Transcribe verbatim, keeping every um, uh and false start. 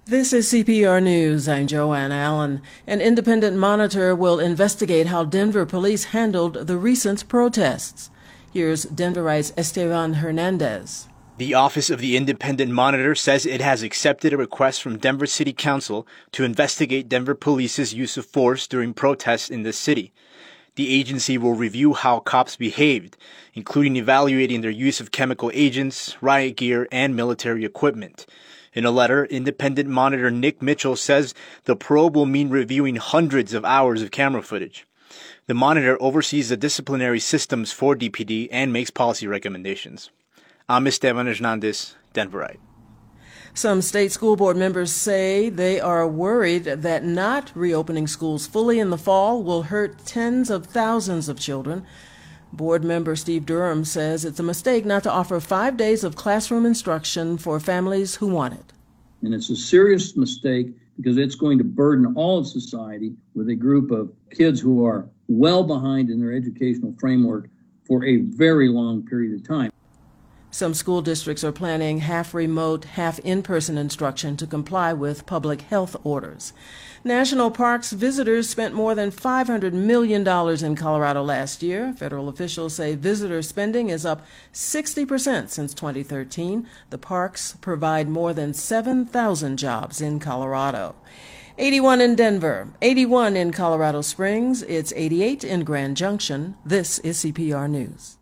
This is C P R News. I'm Joanne Allen. An independent monitor will investigate how Denver police handled the recent protests. Here's Denverite's Esteban Hernandez. The Office of the Independent Monitor says it has accepted a request from Denver City Council to investigate Denver Police's use of force during protests in the city. The agency will review how cops behaved, including evaluating their use of chemical agents, riot gear, and military equipment. In a letter, Independent Monitor Nick Mitchell says the probe will mean reviewing hundreds of hours of camera footage. The monitor oversees the disciplinary systems for D P D and makes policy recommendations. I'm Esteban Hernandez, Denverite. Some state school board members say they are worried that not reopening schools fully in the fall will hurt tens of thousands of children. Board member Steve Durham says it's a mistake not to offer five days of classroom instruction for families who want it. And it's a serious mistake because it's going to burden all of society with a group of kids who are well behind in their educational framework for a very long period of time. Some school districts are planning half remote, half in-person instruction to comply with public health orders. National Parks visitors spent more than five hundred million dollars in Colorado last year. Federal officials say visitor spending is up sixty percent since twenty thirteen. The parks provide more than seven thousand jobs in Colorado. eighty-one in Denver, eighty-one in Colorado Springs. It's eighty-eight in Grand Junction. This is C P R News.